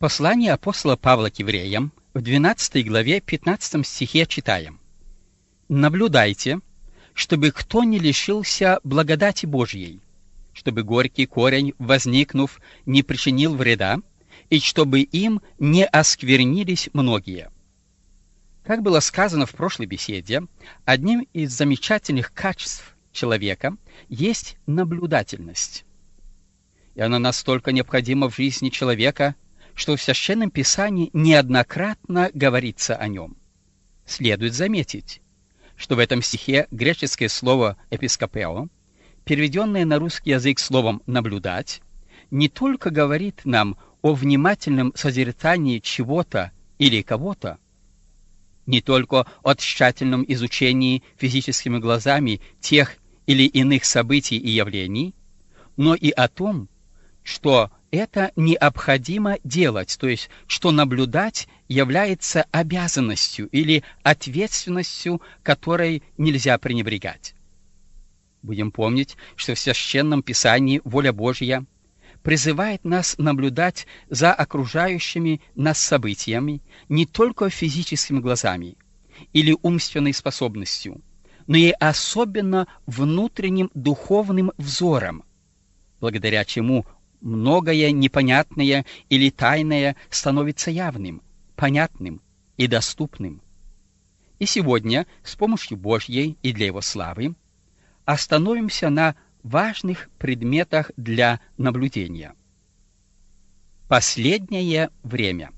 Послание апостола Павла к евреям в 12 главе 15 стихе читаем: «Наблюдайте, чтобы кто не лишился благодати Божьей, чтобы горький корень, возникнув, не причинил вреда, и чтобы им не осквернились многие». Как было сказано в прошлой беседе, одним из замечательных качеств человека есть наблюдательность. И она настолько необходима в жизни человека, что в Священном Писании неоднократно говорится о нем. Следует заметить, что в этом стихе греческое слово «эпископео», переведенное на русский язык словом «наблюдать», не только говорит нам о внимательном созерцании чего-то или кого-то, не только о тщательном изучении физическими глазами тех или иных событий и явлений, но и о том, что это необходимо делать, то есть что наблюдать является обязанностью или ответственностью, которой нельзя пренебрегать. Будем помнить, что в Священном Писании воля Божья призывает нас наблюдать за окружающими нас событиями не только физическими глазами или умственной способностью, но и особенно внутренним духовным взором, благодаря чему многое непонятное или тайное становится явным, понятным и доступным. И сегодня с помощью Божьей и для Его славы остановимся на важных предметах для наблюдения. Последнее время.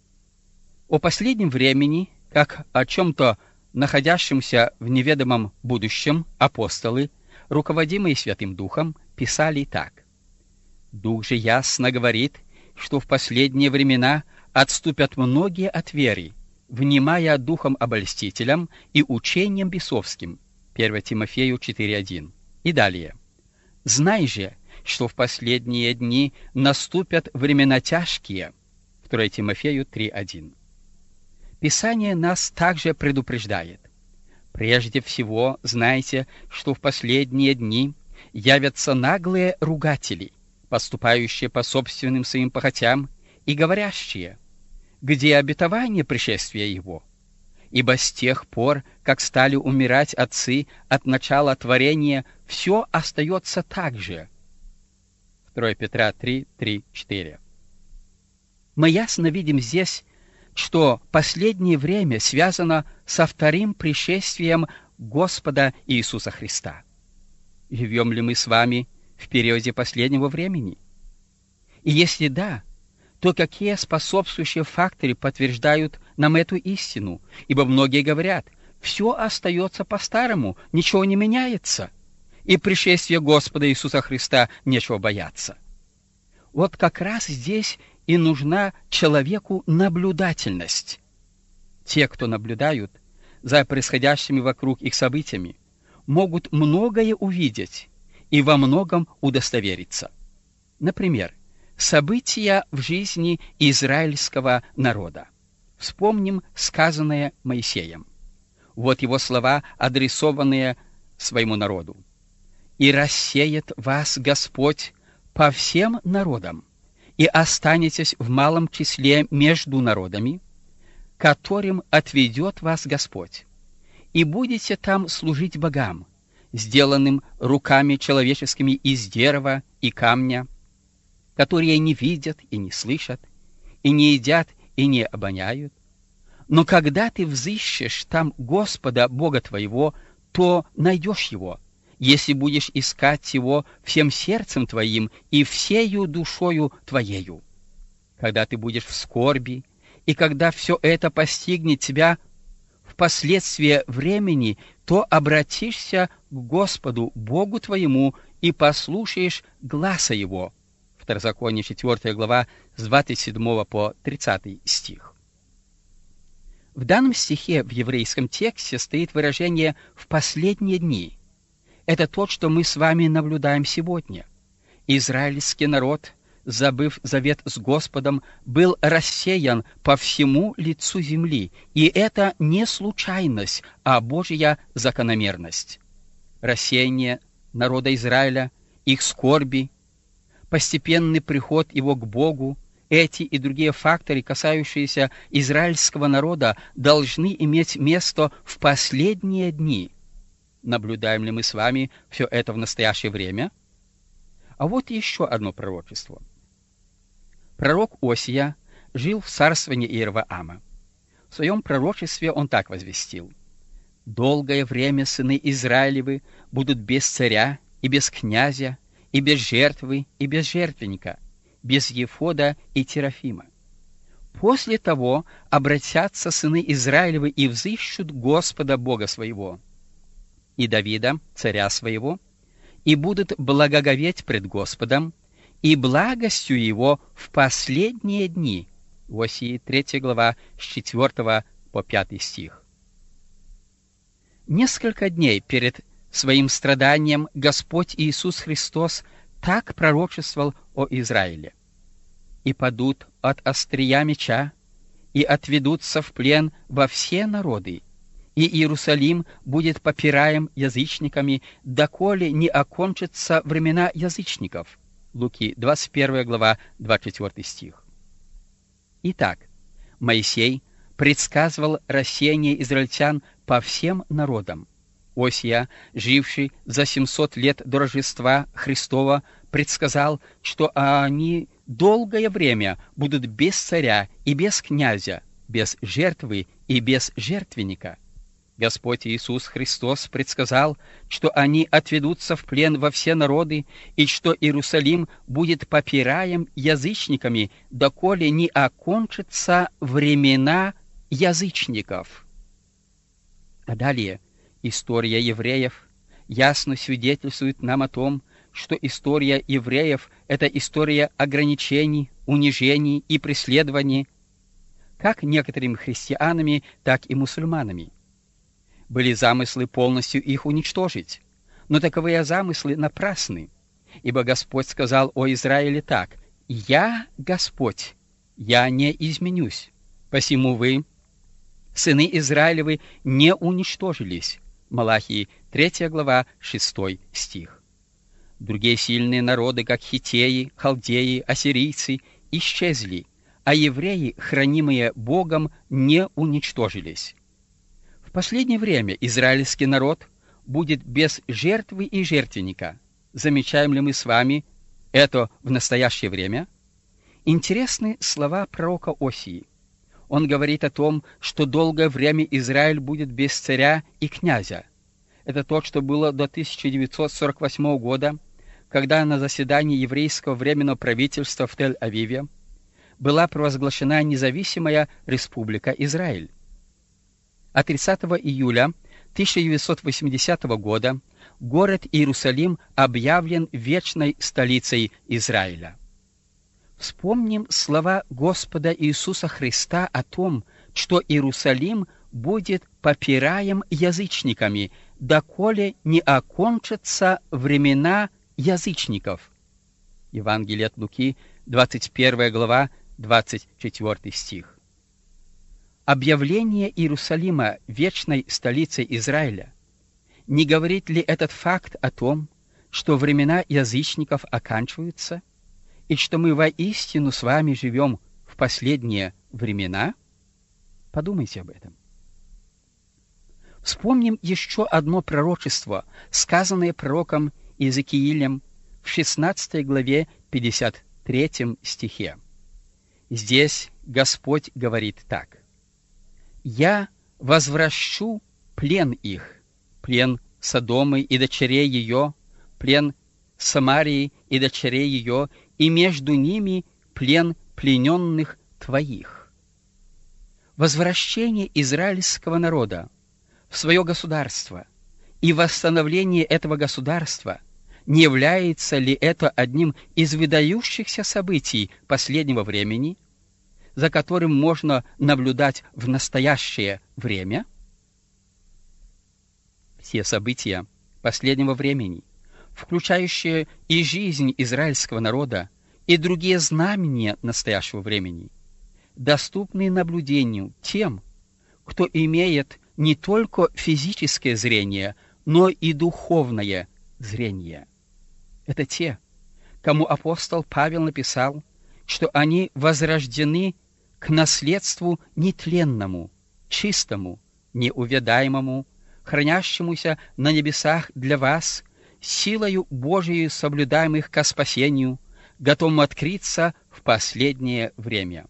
О последнем времени, как о чем-то находящемся в неведомом будущем, апостолы, руководимые Святым Духом, писали так: «Дух же ясно говорит, что в последние времена отступят многие от веры, внимая духом обольстителям и учением бесовским». 1 Тимофею 4:1. И далее: «Знай же, что в последние дни наступят времена тяжкие». 2 Тимофею 3:1. Писание нас также предупреждает: «Прежде всего знайте, что в последние дни явятся наглые ругатели, поступающие по собственным своим похотям, и говорящие: где обетование пришествия его? Ибо с тех пор, как стали умирать отцы от начала творения, все остается так же». 2 Петра 3:4. Мы ясно видим здесь, что последнее время связано со вторым пришествием Господа Иисуса Христа. Живем ли мы с вами в периоде последнего времени? И если да, то какие способствующие факторы подтверждают нам эту истину? Ибо многие говорят: все остается по-старому, ничего не меняется, и пришествия Господа Иисуса Христа нечего бояться. Вот как раз здесь и нужна человеку наблюдательность. Те, кто наблюдают за происходящими вокруг их событиями, могут многое увидеть и во многом удостовериться. Например, события в жизни израильского народа. Вспомним сказанное Моисеем. Вот его слова, адресованные своему народу: «И рассеет вас Господь по всем народам, и останетесь в малом числе между народами, которым отведет вас Господь, и будете там служить богам, сделанным руками человеческими из дерева и камня, которые не видят и не слышат, и не едят и не обоняют. Но когда ты взыщешь там Господа Бога твоего, то найдешь Его, если будешь искать Его всем сердцем твоим и всею душою твоею. Когда ты будешь в скорби, и когда все это постигнет тебя впоследствии времени, то обратишься к Господу Богу твоему и послушаешь гласа Его». Второзаконие 4 глава с 27 по 30 стих. В данном стихе в еврейском тексте стоит выражение «в последние дни». Это то, что мы с вами наблюдаем сегодня. Израильский народ, забыв завет с Господом, был рассеян по всему лицу земли, и это не случайность, а Божья закономерность. Рассеяние народа Израиля, их скорби, постепенный приход его к Богу Эти и другие факторы, касающиеся израильского народа, должны иметь место в последние дни. Наблюдаем ли мы с вами все это в настоящее время? А вот еще одно пророчество. Пророк Осия жил в царствовании Иеровоама. В своем пророчестве он так возвестил: «Долгое время сыны Израилевы будут без царя и без князя, и без жертвы, и без жертвенника, без ефода и терафима. После того обратятся сыны Израилевы и взыщут Господа Бога своего, и Давида, царя своего, и будут благоговеть пред Господом, и благостью его в последние дни». Осии 3 глава с 4 по 5 стих. Несколько дней перед своим страданием Господь Иисус Христос так пророчествовал о Израиле: «И падут от острия меча, и отведутся в плен во все народы, и Иерусалим будет попираем язычниками, доколе не окончатся времена язычников». Луки 21 глава 24 стих. Итак, Моисей предсказывал рассеяние израильтян по всем народам. Осия, живший за 700 лет до Рождества Христова, предсказал, что они долгое время будут без царя и без князя, без жертвы и без жертвенника. Господь Иисус Христос предсказал, что они отведутся в плен во все народы, и что Иерусалим будет попираем язычниками, доколе не окончатся времена язычников. А далее история евреев ясно свидетельствует нам о том, что история евреев — это история ограничений, унижений и преследований, как некоторыми христианами, так и мусульманами. Были замыслы полностью их уничтожить, но таковые замыслы напрасны, ибо Господь сказал о Израиле так: «Я Господь, я не изменюсь, посему вы, сыны Израилевы, не уничтожились». Малахии 3 глава 6 стих. Другие сильные народы, как хиттеи, халдеи, ассирийцы, исчезли, а евреи, хранимые Богом, не уничтожились. В последнее время израильский народ будет без жертвы и жертвенника. Замечаем ли мы с вами это в настоящее время? Интересны слова пророка Осии. Он говорит о том, что долгое время Израиль будет без царя и князя. Это то, что было до 1948 года, когда на заседании еврейского временного правительства в Тель-Авиве была провозглашена независимая республика Израиль. А 30 июля 1980 года город Иерусалим объявлен вечной столицей Израиля. Вспомним слова Господа Иисуса Христа о том, что Иерусалим будет попираем язычниками, доколе не окончатся времена язычников. Евангелие от Луки, 21 глава, 24 стих. Объявление Иерусалима вечной столицей Израиля, не говорит ли этот факт о том, что времена язычников оканчиваются, и что мы воистину с вами живем в последние времена? Подумайте об этом. Вспомним еще одно пророчество, сказанное пророком Иезекиилем в 16 главе 53 стихе. Здесь Господь говорит так: «Я возвращу плен их, плен Содомы и дочерей ее, плен Самарии и дочерей ее, и между ними плен плененных твоих». Возвращение израильского народа в свое государство и восстановление этого государства, не является ли это одним из выдающихся событий последнего времени, за которым можно наблюдать в настоящее время? Все события последнего времени, включающие и жизнь израильского народа, и другие знамения настоящего времени, доступны наблюдению тем, кто имеет не только физическое зрение, но и духовное зрение. Это те, кому апостол Павел написал: что они возрождены к наследству нетленному, чистому, неувядаемому, хранящемуся на небесах для вас, силою Божией соблюдаемых ко спасению, готовому открыться в последнее время.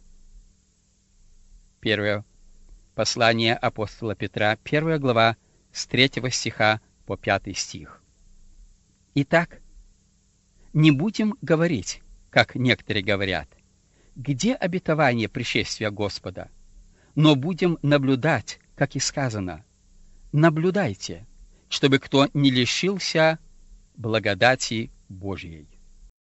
Первое послание апостола Петра, 1 глава, с 3 стиха по 5 стих. Итак, не будем говорить, как некоторые говорят, где обетование пришествия Господа, но будем наблюдать, как и сказано, наблюдайте, чтобы кто не лишился благодати Божьей.